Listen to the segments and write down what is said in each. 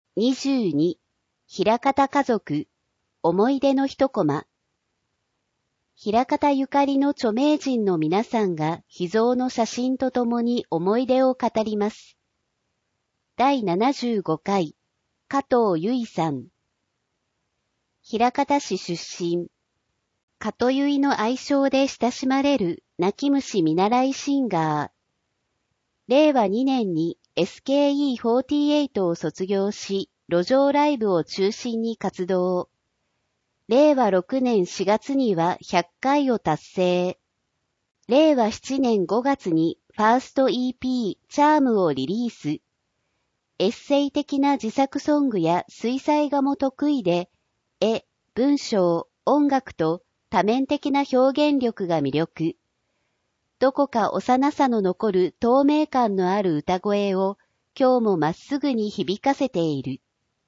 22、枚方家族、思い出の一コマ。枚方ゆかりの著名人の皆さんが秘蔵の写真とともに思い出を語ります。第75回、加藤由衣さん。枚方市出身。加藤由衣の愛称で親しまれる泣き虫見習いシンガー。令和2年に SKE48 を卒業し、路上ライブを中心に活動。令和6年4月には100回を達成。令和7年5月にファースト EP チャームをリリース。エッセイ的な自作ソングや水彩画も得意で、絵、文章、音楽と多面的な表現力が魅力。どこか幼さの残る透明感のある歌声を今日もまっすぐに響かせている。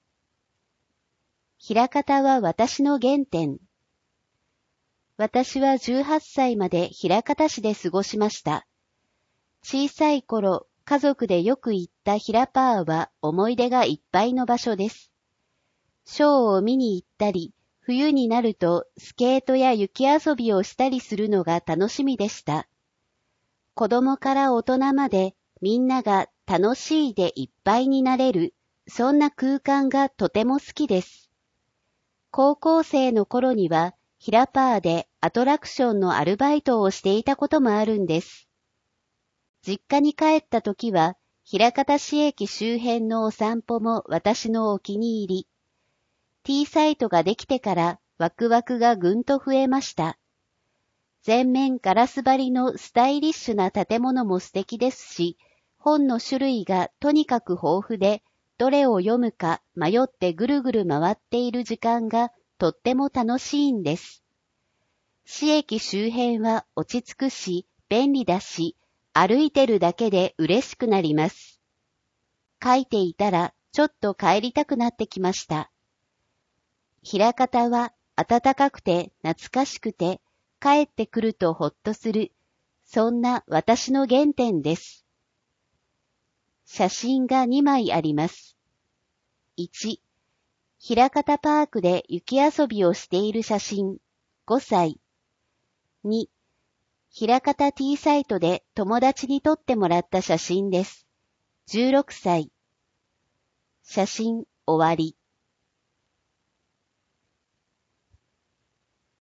枚方は私の原点。私は18歳まで枚方市で過ごしました。小さい頃、家族でよく行ったひらパーは思い出がいっぱいの場所です。ショーを見に行ったり、冬になるとスケートや雪遊びをしたりするのが楽しみでした。子供から大人までみんなが楽しいでいっぱいになれる、そんな空間がとても好きです。高校生の頃にはひらパーでアトラクションのアルバイトをしていたこともあるんです。実家に帰った時は枚方市駅周辺のお散歩も私のお気に入り。T サイトができてからワクワクがぐんと増えました。全面ガラス張りのスタイリッシュな建物も素敵ですし、本の種類がとにかく豊富で、どれを読むか迷ってぐるぐる回っている時間がとっても楽しいんです。市駅周辺は落ち着くし、便利だし、歩いてるだけで嬉しくなります。書いていたらちょっと帰りたくなってきました。枚方は暖かくて懐かしくて、帰ってくるとほっとする、そんな私の原点です。写真が2枚あります。1、枚方パークで雪遊びをしている写真、5歳。2、枚方 T サイトで友達に撮ってもらった写真です。16歳。写真終わり。